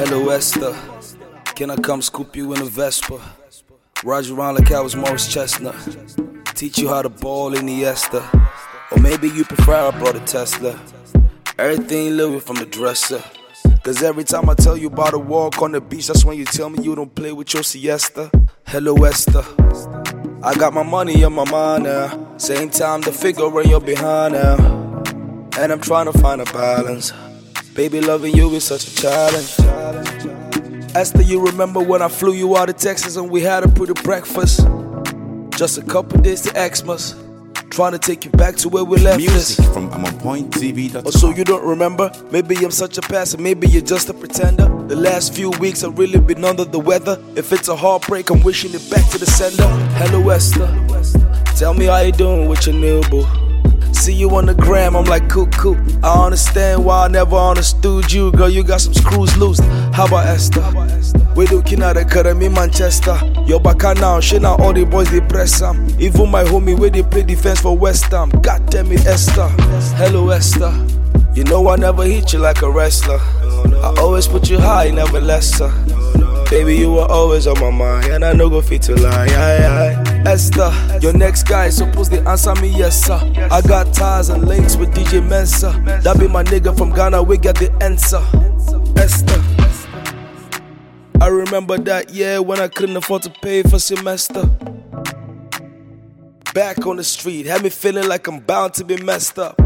Hello Esther, can I come scoop you in a Vespa? Ride you around like I was Morris Chestnut. Teach you how to ball in the Esther. Or maybe you prefer I brought a Tesla. Everything living from the dresser. Cause every time I tell you about a walk on the beach, that's when you tell me you don't play with your siesta. Hello Esther, I got my money on my mind now. Same time the figure in your behind now. And I'm trying to find a balance. Baby, loving you is such a challenge. Esther, you remember when I flew you out of Texas and we had a pretty breakfast? Just a couple days to Xmas. Trying to take you back to where we left Music this. from AmonPointTV.com. Oh, so you don't remember? Maybe I'm such a passer, maybe you're just a pretender. The last few weeks I've really been under the weather. If it's a heartbreak, I'm wishing it back to the sender. Hello Esther, tell me how you doing with your new boo. See you on the gram, I'm like cool. I understand why I never understood you. Girl, you got some screws loose. How about Esther? We looking at the academy Manchester. You're back now, shit now all the boys they press am. Even my homie where they play defense for West Ham. God damn it Esther. Hello Esther, you know I never hit you like a wrestler. I always put you high, never lesser. Baby, you were always on my mind, and I know go fit to lie. Esther, your next guy is supposed to answer me yes sir. I got ties and links with DJ Mensa. That be my nigga from Ghana, we got the answer. Esther, I remember that year when I couldn't afford to pay for semester. Back on the street, had me feeling like I'm bound to be messed up.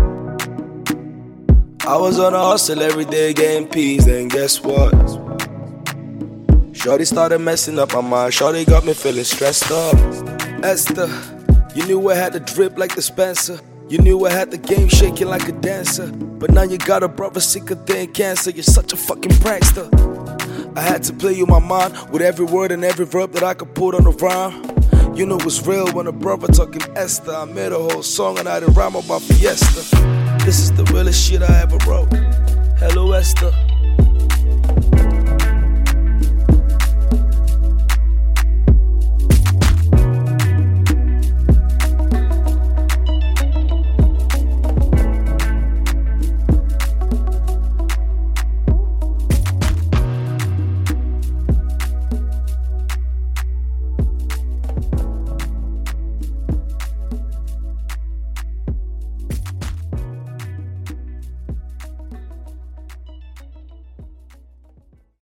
I was on a hustle every day getting peas, then guess what? Shorty started messing up my mind, Shorty got me feeling stressed up. Esther, you knew I had the drip like the Spencer. You knew I had the game shaking like a dancer. But now you got a brother sicker than cancer. You're such a fucking prankster. I had to play you my mind with every word and every verb that I could put on the rhyme. You know it's real when a brother talking Esther. I made a whole song and I did rhyme about Fiesta. This is the realest shit I ever wrote. Hello Esther.